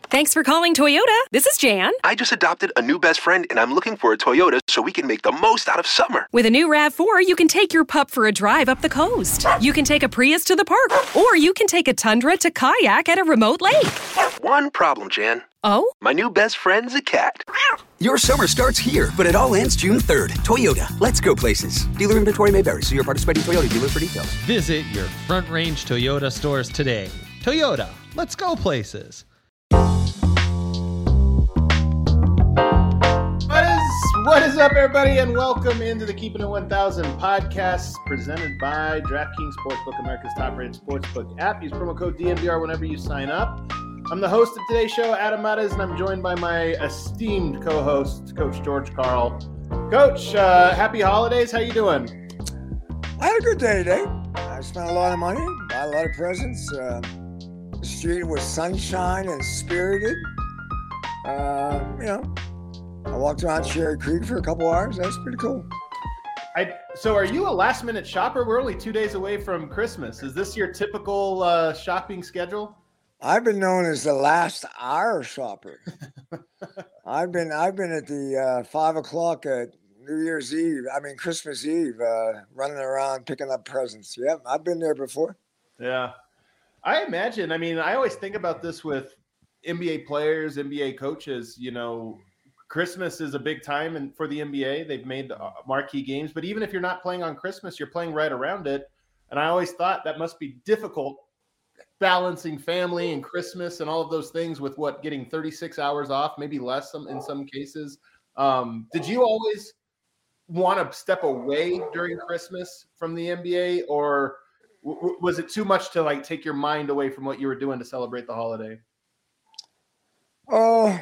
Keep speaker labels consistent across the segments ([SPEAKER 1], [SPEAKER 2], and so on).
[SPEAKER 1] Thanks for calling Toyota. This is Jan.
[SPEAKER 2] I just adopted a new best friend, and I'm looking for a Toyota so we can make the most out of summer.
[SPEAKER 1] With a new RAV4, you can take your pup for a drive up the coast. You can take a Prius to the park, or you can take a Tundra to kayak at a remote lake.
[SPEAKER 2] One problem, Jan.
[SPEAKER 1] Oh?
[SPEAKER 2] My new best friend's a cat.
[SPEAKER 3] Your summer starts here, but it all ends June 3rd. Toyota, let's go places. Dealer inventory may vary. See your participating Toyota dealer for details.
[SPEAKER 4] Visit your Front Range Toyota stores today. Toyota, let's go places.
[SPEAKER 5] What is up, everybody, and welcome into the Keeping It 1000 podcast presented by DraftKings Sportsbook, America's top-rated sportsbook app. Use promo code DNVR whenever you sign up. I'm the host of today's show, Adam Mares, and I'm joined by my esteemed co-host, Coach George Carl. Coach, happy holidays. How you doing?
[SPEAKER 6] I had a good day today. I spent a lot of money, bought a lot of presents. The street was sunshine and spirited. I walked around Cherry Creek for a couple hours. That was pretty cool.
[SPEAKER 5] So are you a last-minute shopper? We're only 2 days away from Christmas. Is this your typical shopping schedule?
[SPEAKER 6] I've been known as the last hour shopper. I've been at the 5 o'clock at Christmas Eve, running around picking up presents. Yep, I've been there before.
[SPEAKER 5] Yeah. I imagine, I always think about this with NBA players, NBA coaches, Christmas is a big time for the NBA. They've made marquee games, but even if you're not playing on Christmas, you're playing right around it. And I always thought that must be difficult balancing family and Christmas and all of those things with getting 36 hours off, maybe less in some cases. Did you always want to step away during Christmas from the NBA, or was it too much to take your mind away from what you were doing to celebrate the holiday?
[SPEAKER 6] Oh,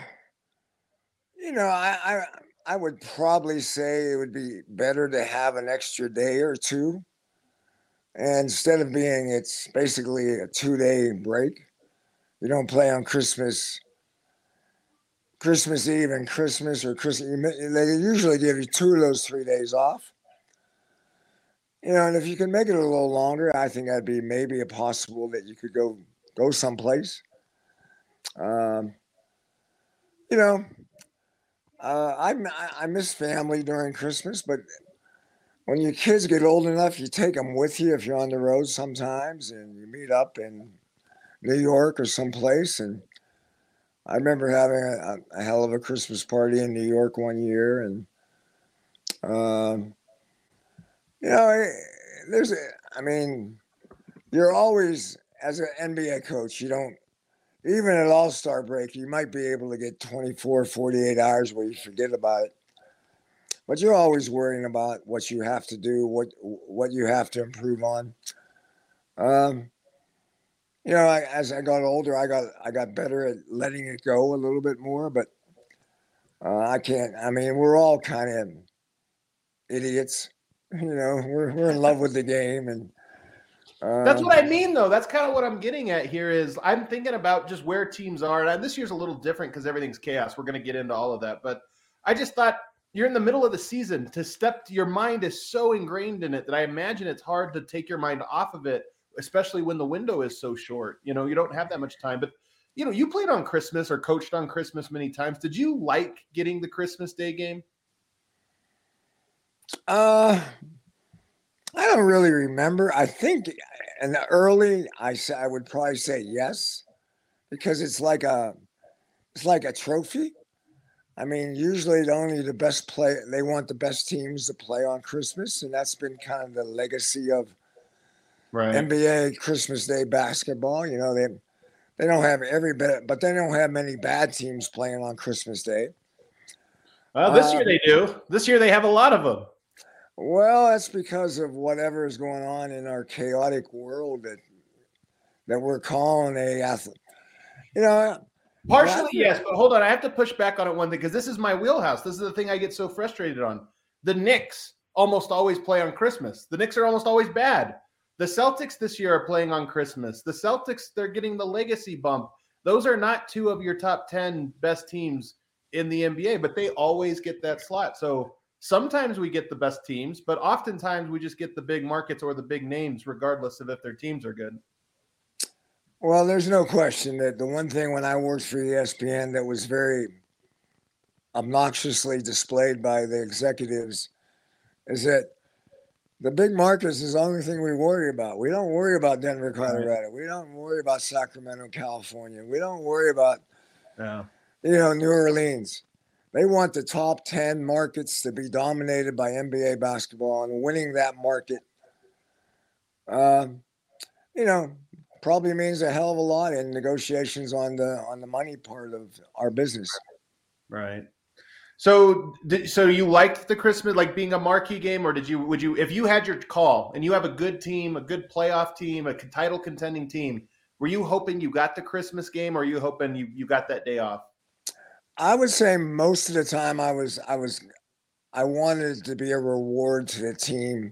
[SPEAKER 6] I would probably say it would be better to have an extra day or two. And instead of it's basically a 2-day break. You don't play on Christmas Eve and Christmas or Christmas. They usually give you 2 of those 3 days off. And if you can make it a little longer, I think that'd be maybe a possible that you could go someplace. I miss family during Christmas, but when your kids get old enough, you take them with you if you're on the road sometimes, and you meet up in New York or someplace. And I remember having a hell of a Christmas party in New York one year, and you're always, as an NBA coach, even at All-Star break, you might be able to get 24, 48 hours where you forget about it. But you're always worrying about what you have to do, what you have to improve on. As I got older, I got better at letting it go a little bit more. But I can't. We're all kind of idiots. We're in love with the game, and
[SPEAKER 5] that's what I mean, though. That's kind of what I'm getting at here is I'm thinking about just where teams are. And this year's a little different because everything's chaos. We're going to get into all of that. But I just thought you're in the middle of the season. Your mind is so ingrained in it that I imagine it's hard to take your mind off of it, especially when the window is so short. You don't have that much time. But, you played on Christmas or coached on Christmas many times. Did you like getting the Christmas Day game?
[SPEAKER 6] I don't really remember. I think in the early, I would probably say yes, because it's like a trophy. Usually only the best they want the best teams to play on Christmas, and that's been kind of the legacy of NBA Christmas Day basketball. They don't have every bit, but they don't have many bad teams playing on Christmas Day.
[SPEAKER 5] Well, this year they do. This year they have a lot of them.
[SPEAKER 6] Well, that's because of whatever is going on in our chaotic world that we're calling a athlete.
[SPEAKER 5] Partially, yes, but hold on. I have to push back on it one thing because this is my wheelhouse. This is the thing I get so frustrated on. The Knicks almost always play on Christmas. The Knicks are almost always bad. The Celtics this year are playing on Christmas. The Celtics, they're getting the legacy bump. Those are not 2 of your top 10 best teams in the NBA, but they always get that slot. So sometimes we get the best teams, but oftentimes we just get the big markets or the big names, regardless of if their teams are good.
[SPEAKER 6] Well, there's no question that the one thing when I worked for ESPN that was very obnoxiously displayed by the executives is that the big markets is the only thing we worry about. We don't worry about Denver, Colorado. We don't worry about Sacramento, California. We don't worry about, New Orleans. They want the top 10 markets to be dominated by NBA basketball, and winning that market, probably means a hell of a lot in negotiations on the money part of our business.
[SPEAKER 5] Right. So you liked the Christmas, like being a marquee game, or would you, if you had your call and you have a good team, a good playoff team, a title contending team, were you hoping you got the Christmas game, or are you hoping you got that day off?
[SPEAKER 6] I would say most of the time I wanted it to be a reward to the team.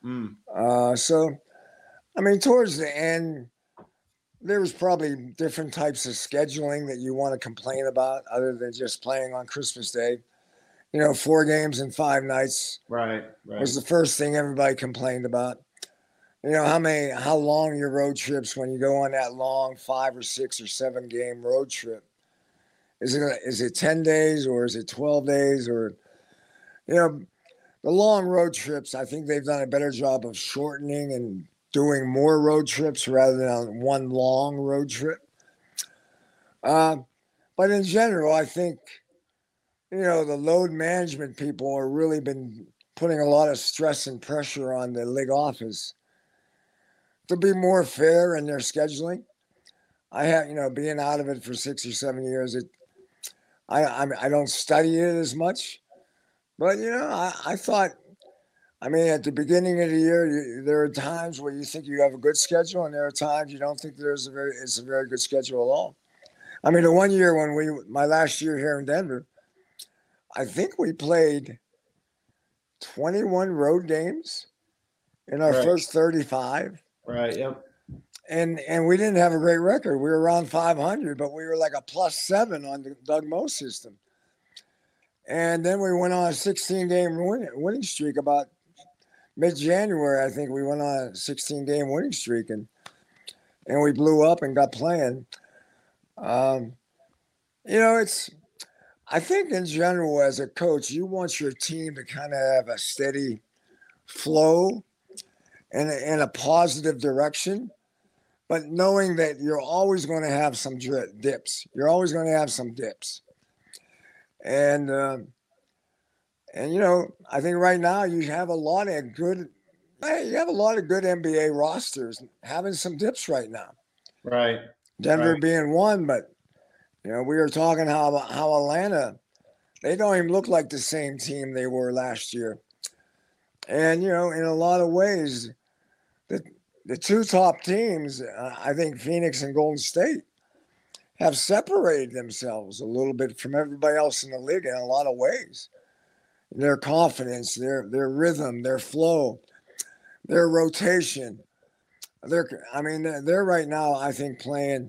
[SPEAKER 6] Towards the end, there was probably different types of scheduling that you want to complain about other than just playing on Christmas Day. 4 games in 5 nights was the first thing everybody complained about. How long your road trips when you go on that long 5 or 6 or 7 game road trip. Is it 10 days or is it 12 days or, the long road trips, I think they've done a better job of shortening and doing more road trips rather than one long road trip. But in general, I think, the load management people are really been putting a lot of stress and pressure on the league office to be more fair in their scheduling. I have, being out of it for 6 or 7 years, I don't study it as much, but I thought, at the beginning of the year, there are times where you think you have a good schedule, and there are times you don't think it's a very good schedule at all. The one year my last year here in Denver, I think we played 21 road games in our first 35.
[SPEAKER 5] Right. Yep.
[SPEAKER 6] And we didn't have a great record. We were around 500, but we were like a +7 on the Doug Moe system. And then we went on a 16-game winning streak about mid-January. I think we went on a 16-game winning streak, and we blew up and got playing. I think in general, as a coach, you want your team to kind of have a steady flow and in a positive direction, but knowing that you're always going to have some dips. You're always going to have some dips. And I think right now you have a lot of good NBA rosters having some dips right now.
[SPEAKER 5] Right.
[SPEAKER 6] Denver being one, but we were talking how Atlanta, they don't even look like the same team they were last year. And, in a lot of ways, the 2 top teams, I think Phoenix and Golden State, have separated themselves a little bit from everybody else in the league in a lot of ways. Their confidence, their rhythm, their flow, their rotation. They're right now, I think, playing,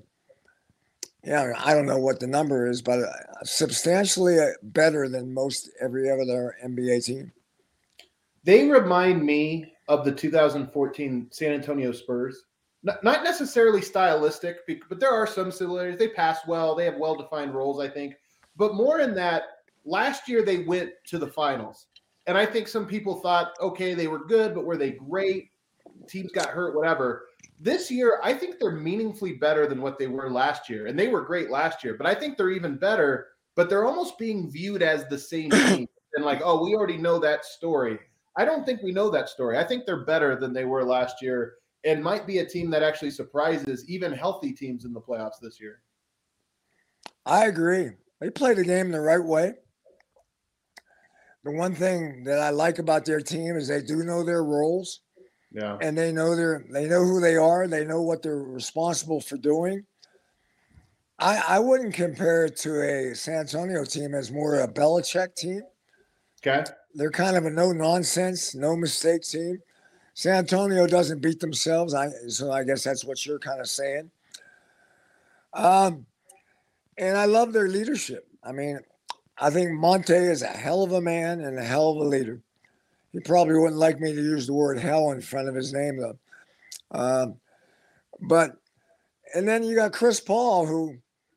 [SPEAKER 6] I don't know what the number is, but substantially better than most every other NBA team.
[SPEAKER 5] They remind me of the 2014 San Antonio Spurs. Not necessarily stylistic, but there are some similarities. They pass well. They have well-defined roles, I think. But more in that, last year they went to the finals. And I think some people thought, okay, they were good, but were they great? Teams got hurt, whatever. This year, I think they're meaningfully better than what they were last year. And they were great last year, but I think they're even better. But they're almost being viewed as the same team. And like, oh, we already know that story. I don't think we know that story. I think they're better than they were last year and might be a team that actually surprises even healthy teams in the playoffs this year.
[SPEAKER 6] I agree. They play the game the right way. The one thing that I like about their team is they do know their roles.
[SPEAKER 5] Yeah.
[SPEAKER 6] And they know who they are. They know what they're responsible for doing. I wouldn't compare it to a San Antonio team as more a Belichick team.
[SPEAKER 5] Okay.
[SPEAKER 6] They're kind of a no-nonsense, no-mistake team. San Antonio doesn't beat themselves, so I guess that's what you're kind of saying. And I love their leadership. I think Monte is a hell of a man and a hell of a leader. He probably wouldn't like me to use the word hell in front of his name, though. And then you got Chris Paul, who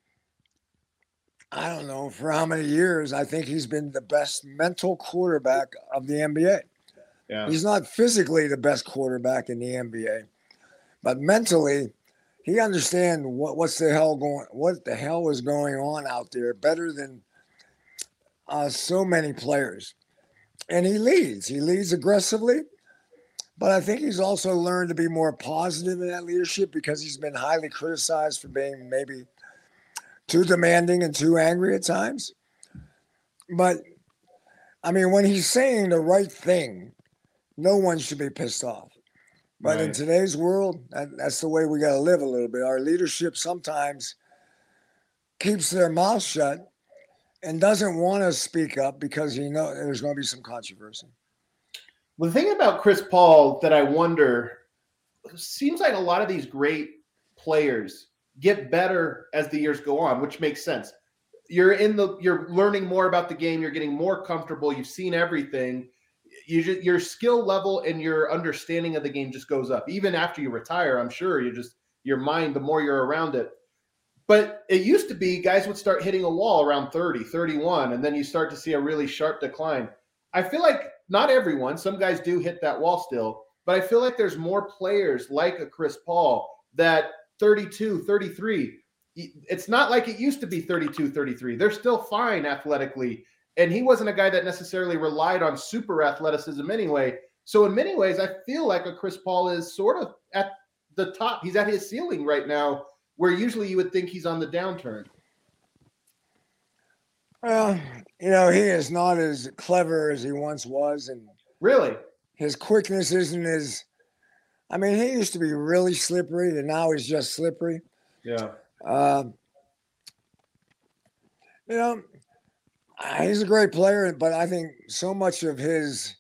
[SPEAKER 6] I don't know for how many years, I think he's been the best mental quarterback of the NBA.
[SPEAKER 5] Yeah.
[SPEAKER 6] He's not physically the best quarterback in the NBA, but mentally, he understands what the hell is going on out there better than so many players. And he leads. He leads aggressively, but I think he's also learned to be more positive in that leadership because he's been highly criticized for being maybe too demanding and too angry at times. But, I mean, when he's saying the right thing, no one should be pissed off. But in today's world, that's the way we got to live a little bit. Our leadership sometimes keeps their mouth shut and doesn't want to speak up because there's going to be some controversy.
[SPEAKER 5] Well, the thing about Chris Paul that I wonder, seems like a lot of these great players get better as the years go on, which makes sense. You're learning more about the game. You're getting more comfortable. You've seen everything. Your skill level and your understanding of the game just goes up. Even after you retire, I'm sure your mind, the more you're around it. But it used to be guys would start hitting a wall around 30, 31, and then you start to see a really sharp decline. I feel like not everyone, some guys do hit that wall still, but I feel like there's more players like a Chris Paul that 32, 33, it's not like it used to be 32, 33. They're still fine athletically. And he wasn't a guy that necessarily relied on super athleticism anyway. So in many ways, I feel like a Chris Paul is sort of at the top. He's at his ceiling right now, where usually you would think he's on the downturn.
[SPEAKER 6] Well, he is not as clever as he once was. And
[SPEAKER 5] really,
[SPEAKER 6] his quickness isn't as, I mean, he used to be really slippery and now he's just slippery.
[SPEAKER 5] Yeah.
[SPEAKER 6] He's a great player, but I think so much of his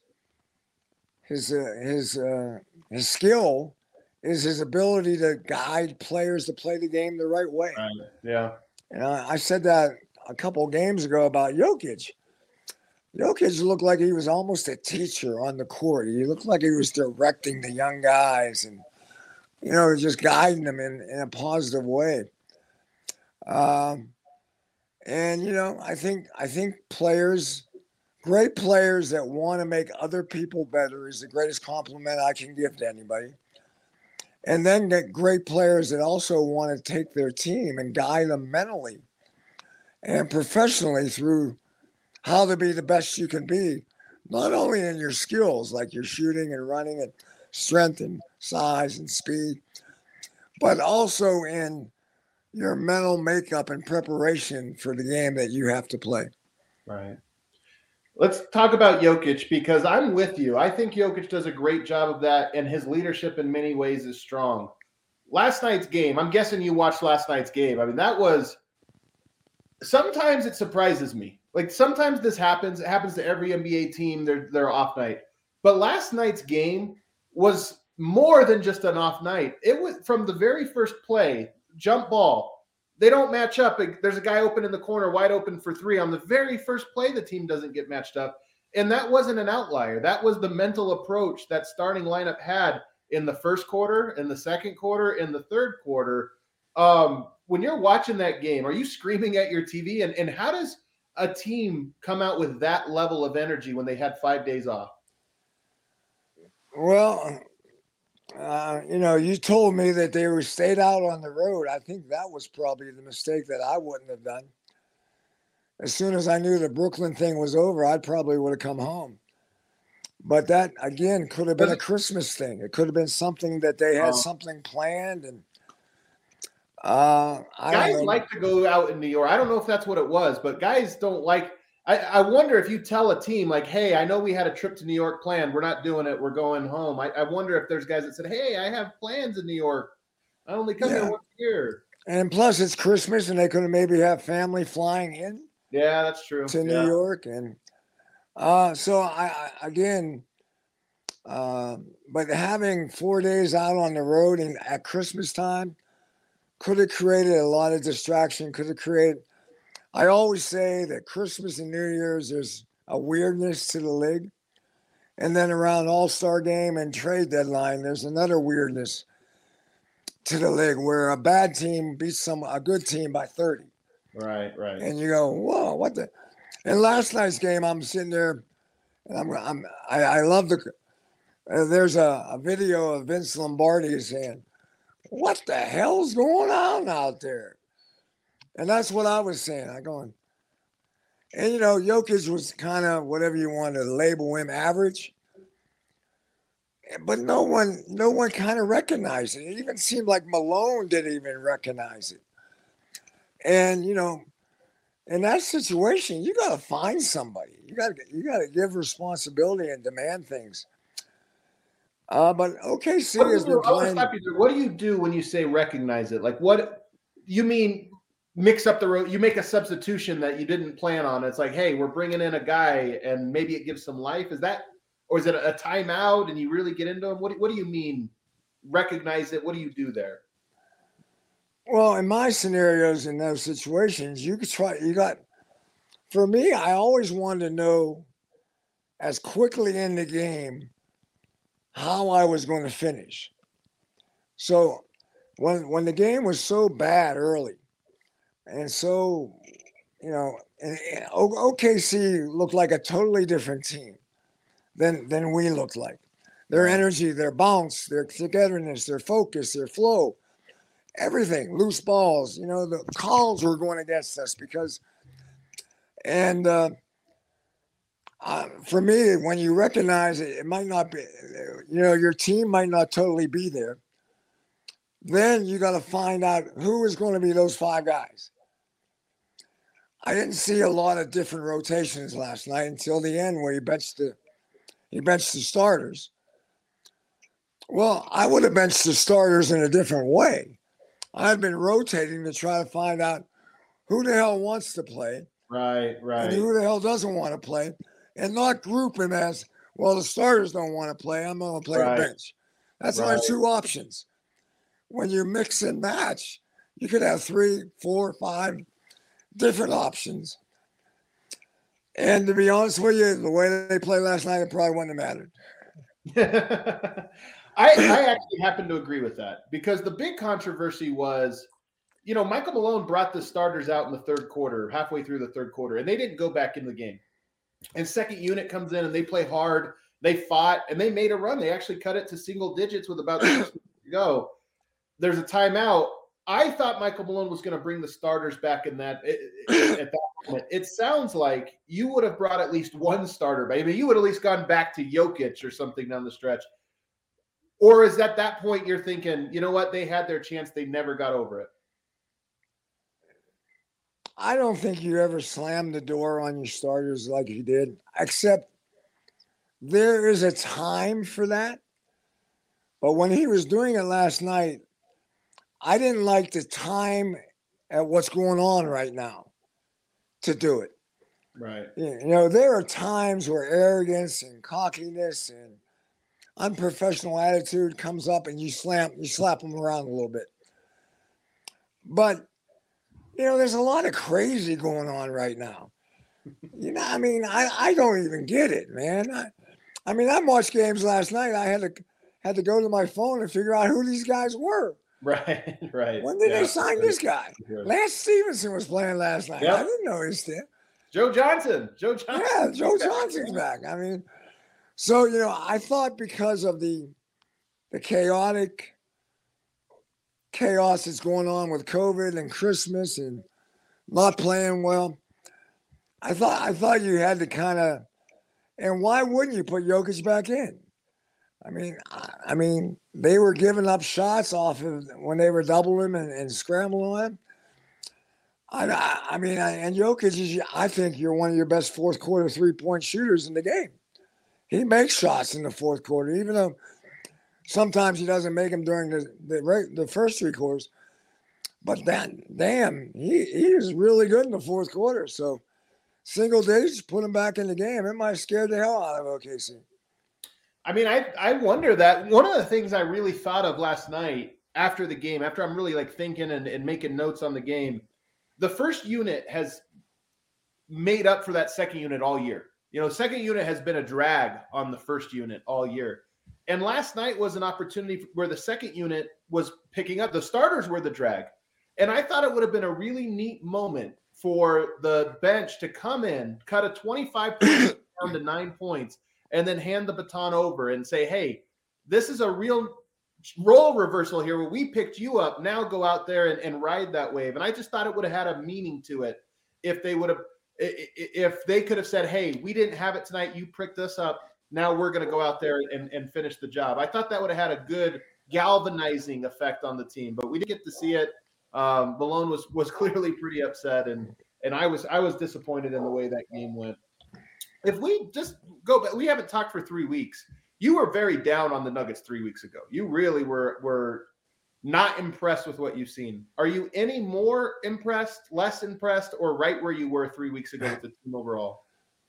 [SPEAKER 6] skill is his ability to guide players to play the game the right way.
[SPEAKER 5] Right. Yeah.
[SPEAKER 6] And I said that a couple of games ago about Jokic. Jokic looked like he was almost a teacher on the court. He looked like he was directing the young guys and, just guiding them in a positive way. I think players, great players that want to make other people better is the greatest compliment I can give to anybody. And then get great players that also want to take their team and guide them mentally and professionally through how to be the best you can be, not only in your skills, like your shooting and running and strength and size and speed, but also in your mental makeup and preparation for the game that you have to play.
[SPEAKER 5] Right. Let's talk about Jokic because I'm with you. I think Jokic does a great job of that, and his leadership in many ways is strong. Last night's game, I'm guessing you watched last night's game. I mean, sometimes it surprises me. Like sometimes this happens. It happens to every NBA team, their off night. But last night's game was more than just an off night. It was from the very first play, jump ball. They don't match up. There's a guy open in the corner, wide open for three. On the very first play, the team doesn't get matched up. And that wasn't an outlier. That was the mental approach that starting lineup had in the first quarter, in the second quarter, in the third quarter. When you're watching that game, are you screaming at your TV? And how does a team come out with that level of energy when they had 5 days off?
[SPEAKER 6] Well, you told me that they were stayed out on the road. I think that was probably the mistake that I wouldn't have done. As soon as I knew the Brooklyn thing was over, I probably would have come home. But that, again, could have been a Christmas thing. It could have been something that they had something planned. And
[SPEAKER 5] guys like to go out in New York. I don't know if that's what it was, but guys don't like – I wonder if you tell a team like, hey, I know we had a trip to New York planned. We're not doing it. We're going home. I wonder if there's guys that said, hey, I have plans in New York. I only come here once a year.
[SPEAKER 6] And plus it's Christmas and they could maybe have family flying in.
[SPEAKER 5] Yeah, that's true.
[SPEAKER 6] To New York. And so but having 4 days out on the road and at Christmas time could have created a lot of distraction, I always say that Christmas and New Year's, there's a weirdness to the league. And then around All-Star game and trade deadline, there's another weirdness. to the league where a bad team beats a good team by 30.
[SPEAKER 5] Right.
[SPEAKER 6] And you go, whoa, what the? And last night's game, I'm sitting there, and I love there's a video of Vince Lombardi saying, what the hell's going on out there? And that's what I was saying. And Jokic was kind of whatever you want to label him, average. But no one kind of recognized it. It even seemed like Malone didn't even recognize it. And, in that situation, you got to find somebody. You got to give responsibility and demand things. But OKC has been playing.
[SPEAKER 5] What do you do when you say recognize it? Like, what you mean? Mix up the road. You make a substitution that you didn't plan on. It's like, hey, we're bringing in a guy, and maybe it gives some life. Is that, or is it a timeout and you really get into him? What do you mean? Recognize it. What do you do there?
[SPEAKER 6] Well, in my scenarios, in those situations, for me, I always wanted to know as quickly in the game how I was going to finish. So when the game was so bad early, and so, and OKC looked like a totally different team than we looked like. Their energy, their bounce, their togetherness, their focus, their flow, everything, loose balls, the calls were going against us for me, when you recognize it might not be, your team might not totally be there. Then you got to find out who is going to be those 5 guys. I didn't see a lot of different rotations last night until the end where he benched the starters. Well, I would have benched the starters in a different way. I've been rotating to try to find out who the hell wants to play.
[SPEAKER 5] Right.
[SPEAKER 6] And who the hell doesn't want to play. And not group him as, well, the starters don't want to play. I'm going to play the bench. That's only 2 options. When you mix and match, you could have 3, 4, 5 different options. And to be honest with you, the way they played last night, it probably wouldn't have mattered.
[SPEAKER 5] I actually happen to agree with that because the big controversy was, Michael Malone brought the starters out in the third quarter, halfway through the third quarter, and they didn't go back in the game. And second unit comes in and they play hard. They fought and they made a run. They actually cut it to single digits with about 6 minutes to go. There's a timeout. I thought Michael Malone was going to bring the starters back at that moment. It sounds like you would have brought at least one starter back. I mean, you would have at least gone back to Jokic or something down the stretch. Or is at that point you're thinking, you know what, they had their chance, they never got over it?
[SPEAKER 6] I don't think you ever slammed the door on your starters like you did, except there is a time for that. But when he was doing it last night, I didn't like the time at what's going on right now to do it.
[SPEAKER 5] Right.
[SPEAKER 6] There are times where arrogance and cockiness and unprofessional attitude comes up and you slap them around a little bit. But, there's a lot of crazy going on right now. I don't even get it, man. I watched games last night. I had to go to my phone and figure out who these guys were.
[SPEAKER 5] Right.
[SPEAKER 6] When did they sign this guy? Lance Stevenson was playing last night. Yep. I didn't know he's there.
[SPEAKER 5] Joe Johnson.
[SPEAKER 6] Yeah, Joe Johnson's back. So, I thought because of the chaotic chaos that's going on with COVID and Christmas and not playing well, I thought you had to kind of, and why wouldn't you put Jokic back in? I mean, they were giving up shots off of when they were doubling him and scrambling him. And Jokic I think you're one of your best fourth quarter 3-point shooters in the game. He makes shots in the fourth quarter, even though sometimes he doesn't make them during the first 3 quarters. But he is really good in the fourth quarter. So single digits, put him back in the game. It might have scared the hell out of OKC.
[SPEAKER 5] I wonder that. One of the things I really thought of last night after the game, after I'm really thinking and making notes on the game, the first unit has made up for that second unit all year. Second unit has been a drag on the first unit all year. And last night was an opportunity where the second unit was picking up. The starters were the drag. And I thought it would have been a really neat moment for the bench to come in, cut a 25 points down to 9 points, and then hand the baton over and say, hey, this is a real role reversal here where we picked you up. Now go out there and ride that wave. And I just thought it would have had a meaning to it if they could have said, hey, we didn't have it tonight. You pricked us up. Now we're going to go out there and finish the job. I thought that would have had a good galvanizing effect on the team, but we didn't get to see it. Malone was clearly pretty upset, and I was disappointed in the way that game went. If we just go back, we haven't talked for 3 weeks. You were very down on the Nuggets 3 weeks ago. You really were not impressed with what you've seen. Are you any more impressed, less impressed, or right where you were 3 weeks ago with the team overall?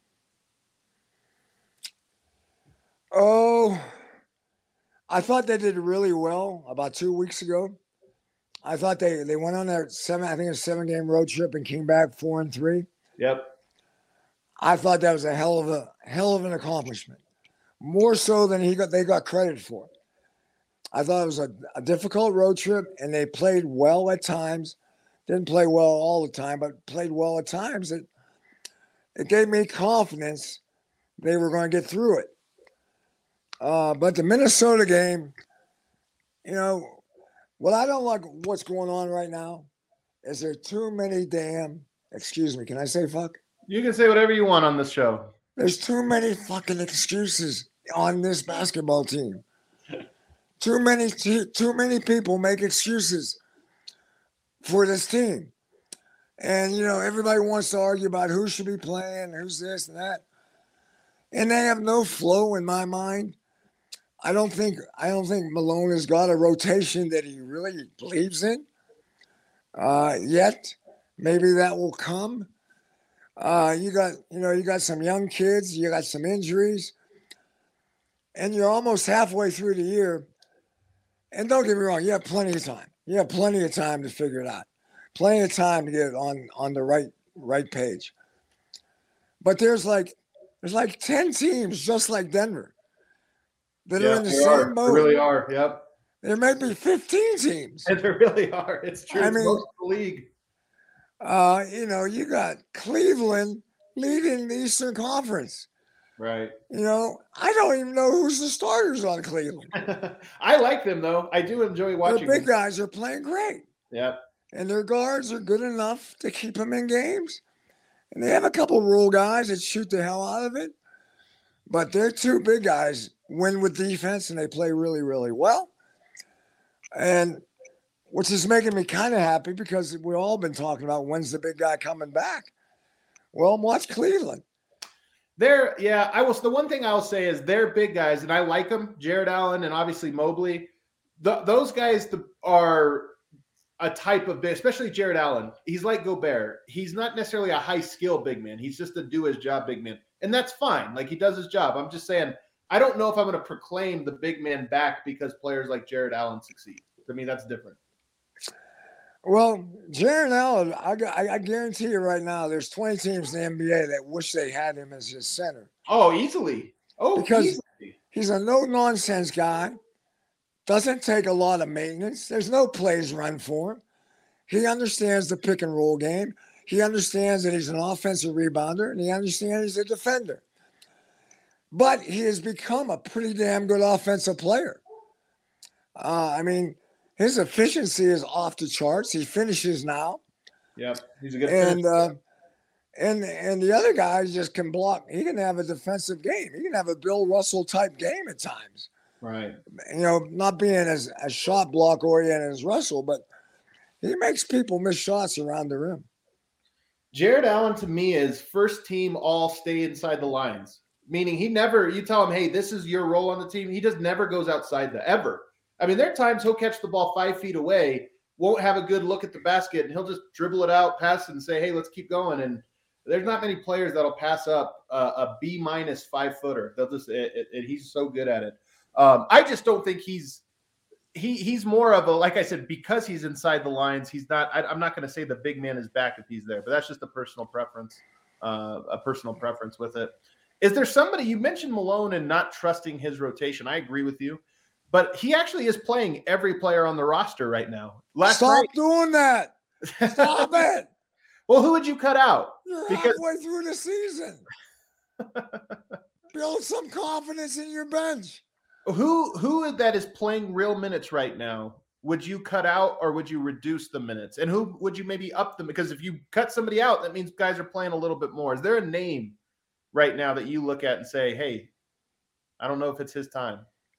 [SPEAKER 6] Oh, I thought they did really well about 2 weeks ago. I thought they went on their 7-game road trip and came back 4-3.
[SPEAKER 5] Yep.
[SPEAKER 6] I thought that was a hell of an accomplishment, more so than they got credit for. I thought it was a difficult road trip, and they played well at times. Didn't play well all the time, but played well at times. It gave me confidence they were going to get through it. But the Minnesota game, what I don't like what's going on right now is there too many excuse me, can I say fuck?
[SPEAKER 5] You can say whatever you want on this show.
[SPEAKER 6] There's too many fucking excuses on this basketball team. Too many people make excuses for this team. And, everybody wants to argue about who should be playing, who's this and that. And they have no flow in my mind. I don't think Malone has got a rotation that he really believes in yet. Maybe that will come. You got some young kids, you got some injuries, and you're almost halfway through the year. And don't get me wrong, you have plenty of time. You have plenty of time to figure it out. Plenty of time to get on the right page. But there's like 10 teams just like Denver that are in the same boat.
[SPEAKER 5] They really are. Yep.
[SPEAKER 6] There might be 15 teams.
[SPEAKER 5] And there really are. It's true. It's most of the league.
[SPEAKER 6] You got Cleveland leading the Eastern Conference.
[SPEAKER 5] Right.
[SPEAKER 6] I don't even know who's the starters on Cleveland.
[SPEAKER 5] I like them, though. I do enjoy watching
[SPEAKER 6] Their big guys are playing great.
[SPEAKER 5] Yep.
[SPEAKER 6] And their guards are good enough to keep them in games. And they have a couple role guys that shoot the hell out of it. But their two big guys win with defense, and they play really, really well. And which is making me kind of happy because we've all been talking about when's the big guy coming back. Well, watch Cleveland.
[SPEAKER 5] The one thing I'll say is they're big guys, and I like them. Jared Allen and obviously Mobley. Those guys are a type of big, especially Jared Allen. He's like Gobert. He's not necessarily a high skill big man. He's just a do his job big man. And that's fine. Like, he does his job. I'm just saying, I don't know if I'm going to proclaim the big man back because players like Jared Allen succeed. To me, that's different.
[SPEAKER 6] Well, Jared Allen, I guarantee you right now, there's 20 teams in the NBA that wish they had him as his center.
[SPEAKER 5] Oh, easily.
[SPEAKER 6] Because
[SPEAKER 5] easily.
[SPEAKER 6] He's a no-nonsense guy. Doesn't take a lot of maintenance. There's no plays run for him. He understands the pick and roll game. He understands that he's an offensive rebounder, and he understands he's a defender. But he has become a pretty damn good offensive player. His efficiency is off the charts. He finishes now.
[SPEAKER 5] Yep, he's a good finisher.
[SPEAKER 6] And the other guys just can block. He can have a defensive game. He can have a Bill Russell type game at times.
[SPEAKER 5] Right.
[SPEAKER 6] Not being as shot block oriented as Russell, but he makes people miss shots around the rim.
[SPEAKER 5] Jared Allen to me is first team all stay inside the lines. Meaning you tell him, hey, this is your role on the team. He just never goes outside ever. There are times he'll catch the ball 5 feet away, won't have a good look at the basket, and he'll just dribble it out, pass it, and say, hey, let's keep going. And there's not many players that'll pass up a B- 5-footer. They'll just he's so good at it. I just don't think he's more of a, like I said, because he's inside the lines, he's not. I'm not going to say the big man is back if he's there, but that's just a personal preference with it. Is there somebody, you mentioned Malone and not trusting his rotation. I agree with you, but he actually is playing every player on the roster right now.
[SPEAKER 6] Stop doing that. Stop it.
[SPEAKER 5] Well, who would you cut out?
[SPEAKER 6] You're halfway through the season. Build some confidence in your bench.
[SPEAKER 5] Who that is playing real minutes right now would you cut out, or would you reduce the minutes? And who would you maybe up them? Because if you cut somebody out, that means guys are playing a little bit more. Is there a name right now that you look at and say, hey, I don't know if it's his time?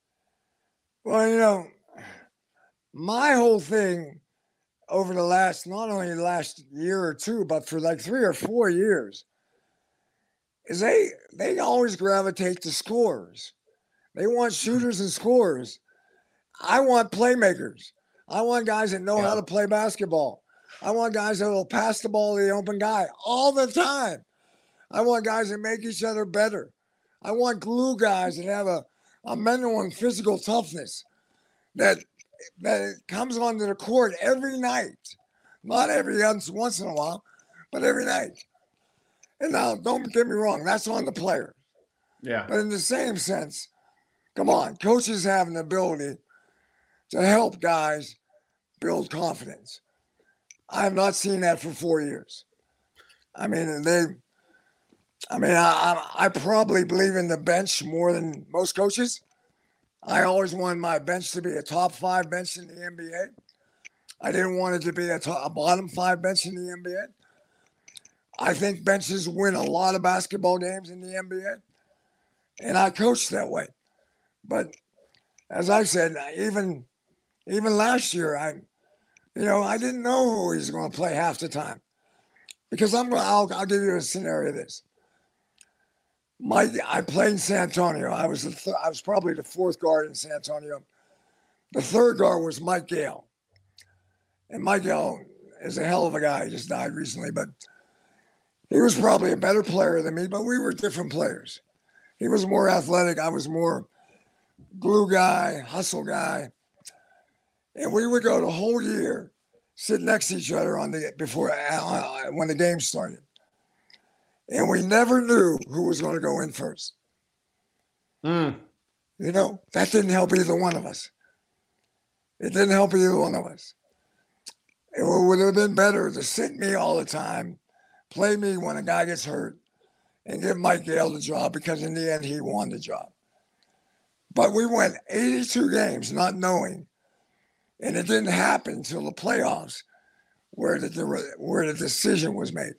[SPEAKER 6] Well, my whole thing over not only the last year or two, but for like 3 or 4 years, is they always gravitate to scorers. They want shooters and scorers. I want playmakers. I want guys that know how to play basketball. I want guys that will pass the ball to the open guy all the time. I want guys that make each other better. I want glue guys that have a mental and physical toughness that comes onto the court every night. Not every once in a while, but every night. And now, don't get me wrong, that's on the player.
[SPEAKER 5] Yeah.
[SPEAKER 6] But in the same sense, come on, coaches have an ability to help guys build confidence. I have not seen that for 4 years. I probably believe in the bench more than most coaches. I always wanted my bench to be a top 5 bench in the NBA. I didn't want it to be a bottom 5 bench in the NBA. I think benches win a lot of basketball games in the NBA, and I coach that way. But as I said, even last year, I didn't know who he was going to play half the time, because I'll give you a scenario of this. I played in San Antonio. I was probably the 4th guard in San Antonio. The 3rd guard was Mike Gale, and Mike Gale is a hell of a guy. He just died recently, but he was probably a better player than me. But we were different players. He was more athletic. I was more glue guy, hustle guy. And we would go the whole year, sit next to each other when the game started. And we never knew who was going to go in first. That didn't help either one of us. It didn't help either one of us. It would have been better to sit me all the time, play me when a guy gets hurt, and give Mike Gale the job, because in the end, he won the job. But we went 82 games not knowing, and it didn't happen until the playoffs where the decision was made.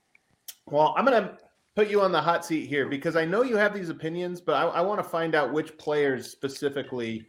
[SPEAKER 5] Well, I'm going to put you on the hot seat here, because I know you have these opinions, but I want to find out which players specifically,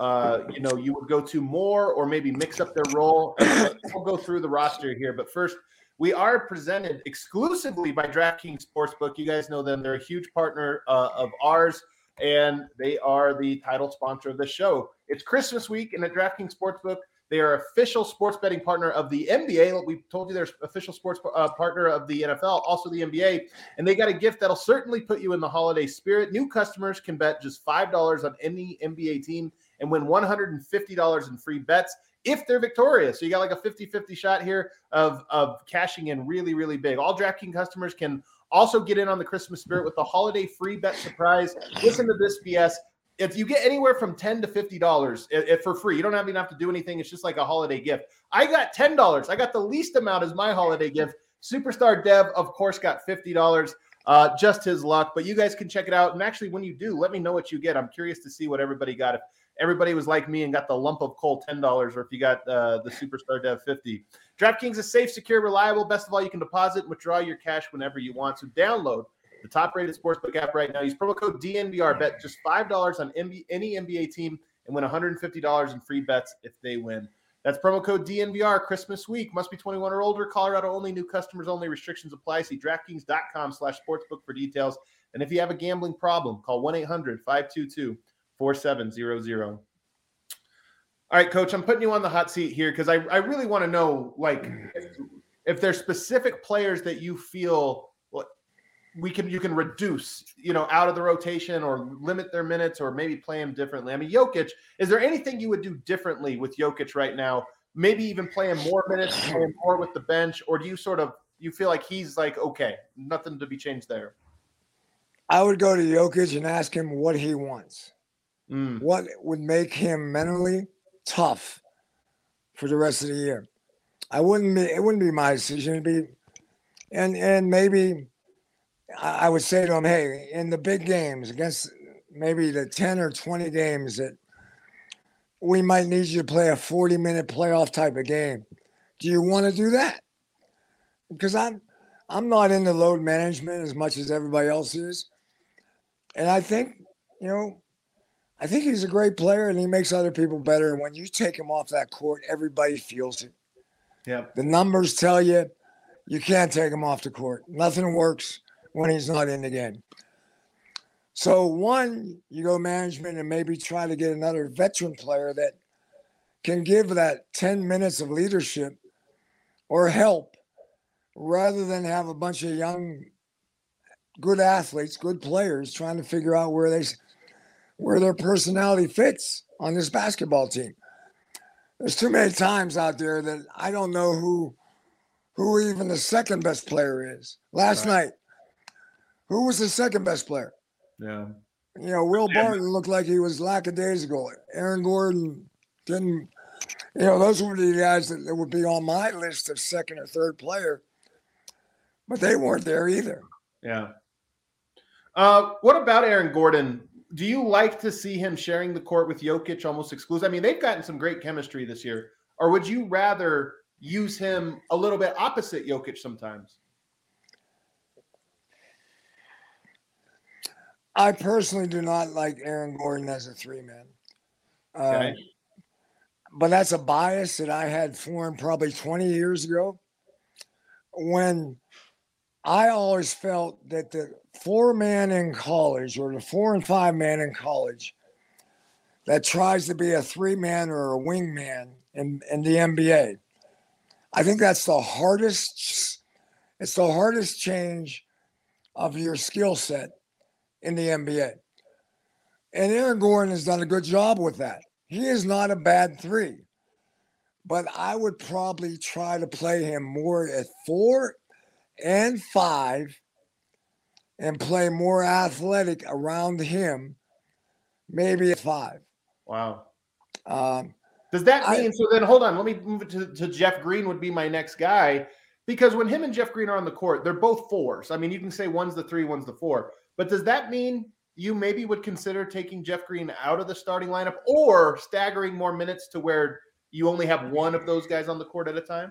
[SPEAKER 5] you would go to more, or maybe mix up their role. We'll go through the roster here, but first, we are presented exclusively by DraftKings Sportsbook. You guys know them. They're a huge partner of ours, and they are the title sponsor of the show. It's Christmas week, and at DraftKings Sportsbook, they are official sports betting partner of the NBA. We told you they're official sports partner of the NFL, also the NBA. And they got a gift that'll certainly put you in the holiday spirit. New customers can bet just $5 on any NBA team and win $150 in free bets if they're victorious. So you got like a 50-50 shot here of cashing in really, really big. All DraftKings customers can also get in on the Christmas spirit with the holiday free bet surprise. Listen to this, BS. If you get anywhere from $10 to $50 if for free, you don't even have to do anything. It's just like a holiday gift. I got $10. I got the least amount as my holiday gift. Superstar Dev, of course, got $50. Just his luck. But you guys can check it out. And actually, when you do, let me know what you get. I'm curious to see what everybody got. If everybody was like me and got the lump of coal $10, or if you got the Superstar Dev $50. DraftKings is safe, secure, reliable. Best of all, you can deposit and withdraw your cash whenever you want. So download the top-rated sportsbook app right now. Use promo code DNVR. Bet just $5 on any NBA team and win $150 in free bets if they win. That's promo code DNVR. Christmas week. Must be 21 or older. Colorado only. New customers only. Restrictions apply. See DraftKings.com/sportsbook for details. And if you have a gambling problem, call 1-800-522-4700. All right, Coach, I'm putting you on the hot seat here because I really want to know, like, if there's specific players that you feel you can reduce, out of the rotation or limit their minutes or maybe play them differently. I mean, Jokic, is there anything you would do differently with Jokic right now? Maybe even play him more minutes, play him more with the bench, or do you feel like he's like, okay, nothing to be changed there?
[SPEAKER 6] I would go to Jokic and ask him what he wants.
[SPEAKER 5] Mm.
[SPEAKER 6] What would make him mentally tough for the rest of the year? It wouldn't be my decision. It'd be, and maybe I would say to him, hey, in the big games against maybe the 10 or 20 games that we might need you to play a 40-minute playoff type of game. Do you want to do that? Because I'm not into load management as much as everybody else is. And I think, I think he's a great player and he makes other people better. And when you take him off that court, everybody feels it.
[SPEAKER 5] Yeah.
[SPEAKER 6] The numbers tell you you can't take him off the court. Nothing works when he's not in the game. So one, you go management and maybe try to get another veteran player that can give that 10 minutes of leadership or help rather than have a bunch of young, good athletes, good players trying to figure out where their personality fits on this basketball team. There's too many times out there that I don't know who even the second best player is. Last night, who was the second best player?
[SPEAKER 5] Yeah.
[SPEAKER 6] Will Barton looked like he was lackadaisical. Aaron Gordon didn't. Those were the guys that would be on my list of second or third player, but they weren't there either.
[SPEAKER 5] Yeah. What about Aaron Gordon? Do you like to see him sharing the court with Jokic almost exclusive? I mean, they've gotten some great chemistry this year. Or would you rather use him a little bit opposite Jokic sometimes?
[SPEAKER 6] I personally do not like Aaron Gordon as a three-man.
[SPEAKER 5] Okay.
[SPEAKER 6] But that's a bias that I had for him probably 20 years ago when I always felt that the four-man in college or the 4 and 5 man in college that tries to be a three-man or a wingman in the NBA, I think that's the hardest. It's the hardest change of your skill set in the NBA. And Aaron Gordon has done a good job with that. He is not a bad three, but I would probably try to play him more at 4 and 5 and play more athletic around him, maybe at 5.
[SPEAKER 5] Wow. Does that mean, so then hold on, let me move it to Jeff Green would be my next guy, because when him and Jeff Green are on the court, they're both 4s. I mean, you can say one's the 3, one's the 4, but does that mean you maybe would consider taking Jeff Green out of the starting lineup or staggering more minutes to where you only have one of those guys on the court at a time?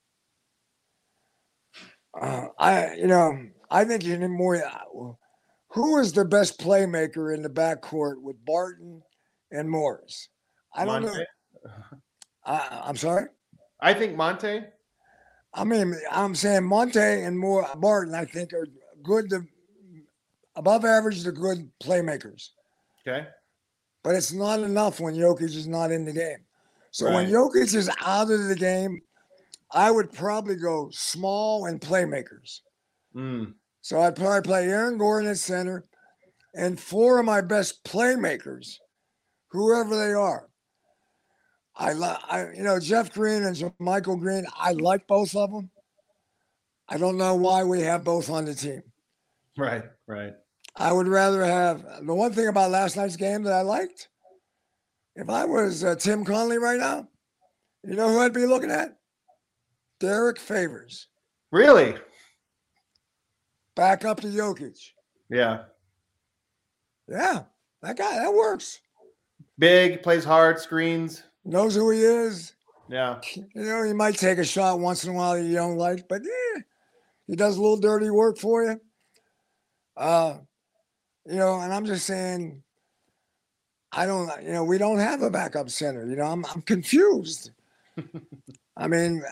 [SPEAKER 6] I think you need more. Who is the best playmaker in the backcourt with Barton and Morris? I don't know. I'm sorry?
[SPEAKER 5] I think Monte.
[SPEAKER 6] I mean, I'm saying Monte and Barton, I think, are good above average to good playmakers.
[SPEAKER 5] Okay.
[SPEAKER 6] But it's not enough when Jokic is not in the game. So when Jokic is out of the game, I would probably go small and playmakers. So I'd probably play Aaron Gordon at center and 4 of my best playmakers, whoever they are. Jeff Green and Michael Green, I like both of them. I don't know why we have both on the team.
[SPEAKER 5] Right.
[SPEAKER 6] I would rather have the one thing about last night's game that I liked. If I was Tim Connelly right now, you know who I'd be looking at? Derek Favors.
[SPEAKER 5] Really?
[SPEAKER 6] Back up to Jokic.
[SPEAKER 5] Yeah.
[SPEAKER 6] Yeah, that guy, that works.
[SPEAKER 5] Big, plays hard, screens.
[SPEAKER 6] Knows who he is.
[SPEAKER 5] Yeah.
[SPEAKER 6] He might take a shot once in a while that you don't like, but he does a little dirty work for you. And I'm just saying, we don't have a backup center. I'm confused. I mean,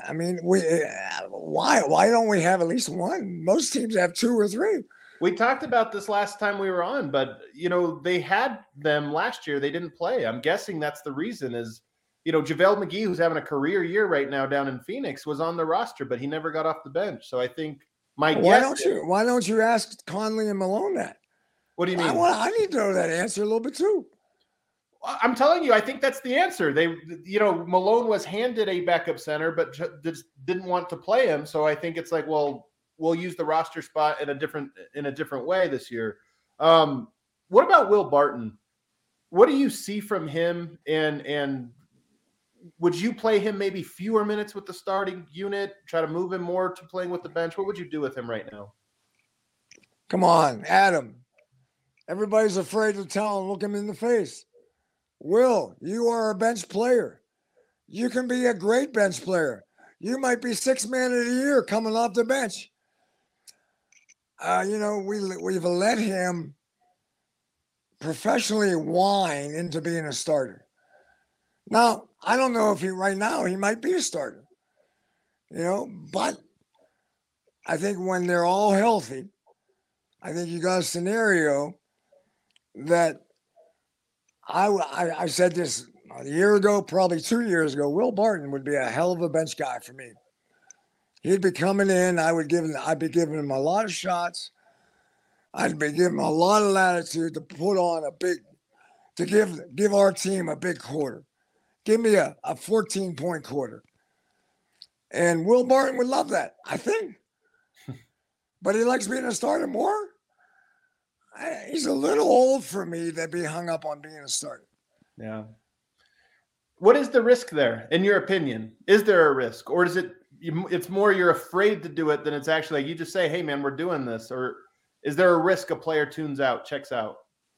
[SPEAKER 6] why don't we have at least one? Most teams have 2 or 3.
[SPEAKER 5] We talked about this last time we were on, but they had them last year. They didn't play. I'm guessing that's the reason. Is JaVale McGee, who's having a career year right now down in Phoenix, was on the roster, but he never got off the bench. So I think why
[SPEAKER 6] don't you ask Conley and Malone that?
[SPEAKER 5] What do you mean?
[SPEAKER 6] I need to know that answer a little bit too.
[SPEAKER 5] I'm telling you, I think that's the answer. They, Malone was handed a backup center, but just didn't want to play him. So I think it's like, well, we'll use the roster spot in a different way this year. What about Will Barton? What do you see from him? And would you play him maybe fewer minutes with the starting unit, try to move him more to playing with the bench? What would you do with him right now?
[SPEAKER 6] Come on, Adam. Everybody's afraid to tell him, look him in the face. Will, you are a bench player. You can be a great bench player. You might be 6th man of the year coming off the bench. We've let him professionally whine into being a starter. Now, I don't know if right now he might be a starter, but I think when they're all healthy, I think you got a scenario that I said this a year ago, probably 2 years ago. Will Barton would be a hell of a bench guy for me. He'd be coming in. I'd be giving him a lot of shots. I'd be giving him a lot of latitude to put on to give our team a big quarter. Give me a 14-point quarter. And Will Barton would love that, I think. But he likes being a starter more. He's a little old for me to be hung up on being a starter.
[SPEAKER 5] Yeah. What is the risk there, in your opinion? Is there a risk? Or is it's more you're afraid to do it than it's actually like you just say, hey, man, we're doing this? Or is there a risk a player tunes out, checks out?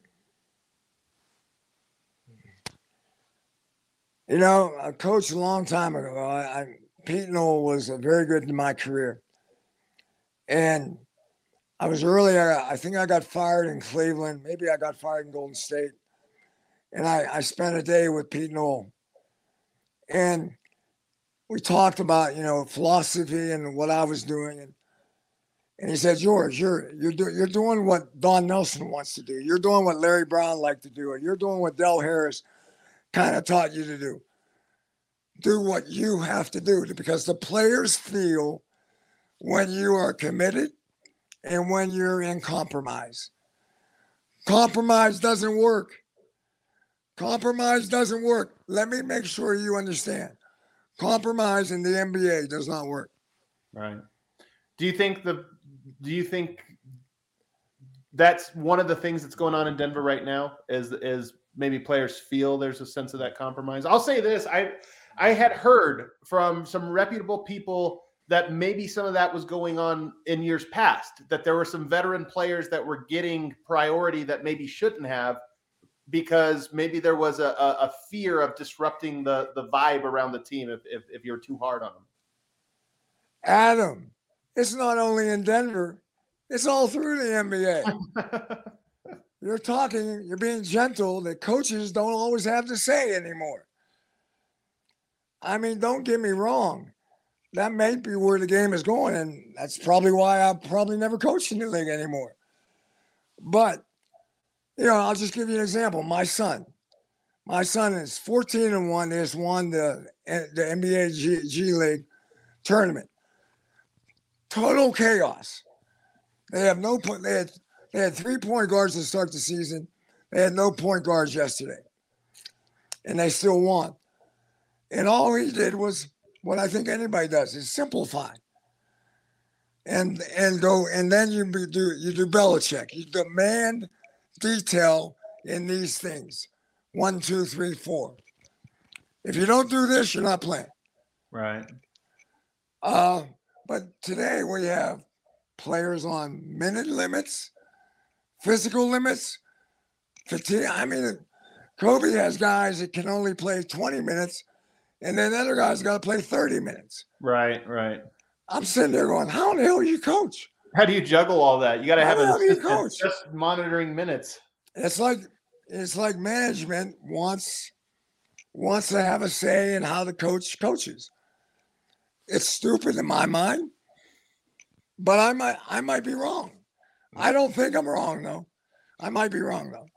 [SPEAKER 6] I coached a long time ago. Pete Noel was very good in my career. And I was earlier, I think I got fired in Cleveland. Maybe I got fired in Golden State. And I spent a day with Pete Noel. And we talked about, philosophy and what I was doing. And he said, George, you're doing what Don Nelson wants to do. You're doing what Larry Brown liked to do. You're doing what Del Harris kind of taught you to do. Do what you have to do, because the players feel when you are committed and when you're in compromise. Compromise doesn't work. Compromise doesn't work. Let me make sure you understand. Compromise in the NBA does not work.
[SPEAKER 5] Right. Do you think that's one of the things that's going on in Denver right now is maybe players feel there's a sense of that compromise? I'll say this. I had heard from some reputable people that maybe some of that was going on in years past, that there were some veteran players that were getting priority that maybe shouldn't have, because maybe there was a fear of disrupting the vibe around the team if you're too hard on them.
[SPEAKER 6] Adam, it's not only in Denver, it's all through the NBA. You're being gentle that coaches don't always have to say anymore. I mean, don't get me wrong. That may be where the game is going, and that's probably why I'll probably never coach in the league anymore. But, I'll just give you an example. My son is 14-1. They just won the NBA G League tournament. Total chaos. They have no point. They had 3 point guards to start the season. They had no point guards yesterday, and they still won. And all he did was what I think anybody does, is simplify. And go, and then you do Belichick. You demand detail in these things. 1, 2, 3, 4. If you don't do this, you're not playing.
[SPEAKER 5] Right.
[SPEAKER 6] But today we have players on minute limits, physical limits, fatigue. I mean, Kobe has guys that can only play 20 minutes, and then other guys got to play 30 minutes.
[SPEAKER 5] Right.
[SPEAKER 6] I'm sitting there going, how the hell do you coach?
[SPEAKER 5] How do you juggle all that? You got to have an assistant
[SPEAKER 6] just
[SPEAKER 5] monitoring minutes.
[SPEAKER 6] It's like management wants to have a say in how the coach coaches. It's stupid in my mind, but I might be wrong. I don't think I'm wrong though. I might be wrong though.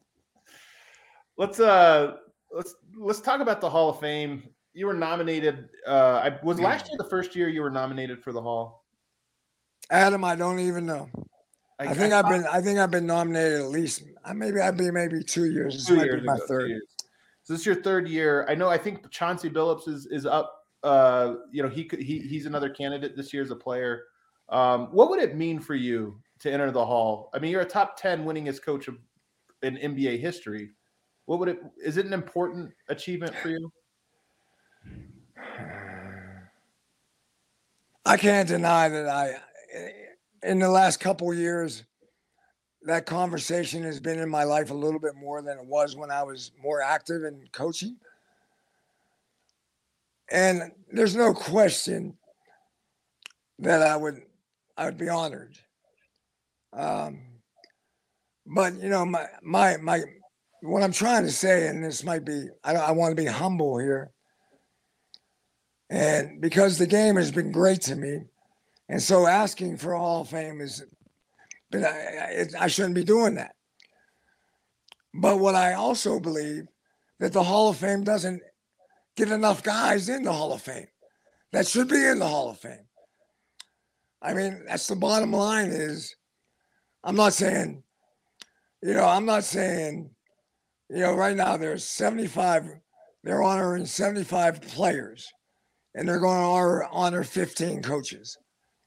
[SPEAKER 5] Let's talk about the Hall of Fame. You were nominated. Was last year the first year you were nominated for the Hall?
[SPEAKER 6] Adam, I don't even know. I think I've been nominated at least. Maybe 2 years. This might be my third.
[SPEAKER 5] So this is your third year. I think Chauncey Billups is up. He's another candidate this year as a player. What would it mean for you to enter the Hall? I mean, you're a top 10 winningest coach in NBA history. Is it an important achievement for you?
[SPEAKER 6] I can't deny that in the last couple of years, that conversation has been in my life a little bit more than it was when I was more active in coaching. And there's no question that I would be honored. But my what I'm trying to say, and this might be, I want to be humble here. And because the game has been great to me, and so asking for a Hall of Fame I shouldn't be doing that. But what I also believe that the Hall of Fame doesn't get enough guys in the Hall of Fame that should be in the Hall of Fame. I mean, that's the bottom line. I'm not saying right now there's 75, they're honoring 75 players, and they're going to honor 15 coaches.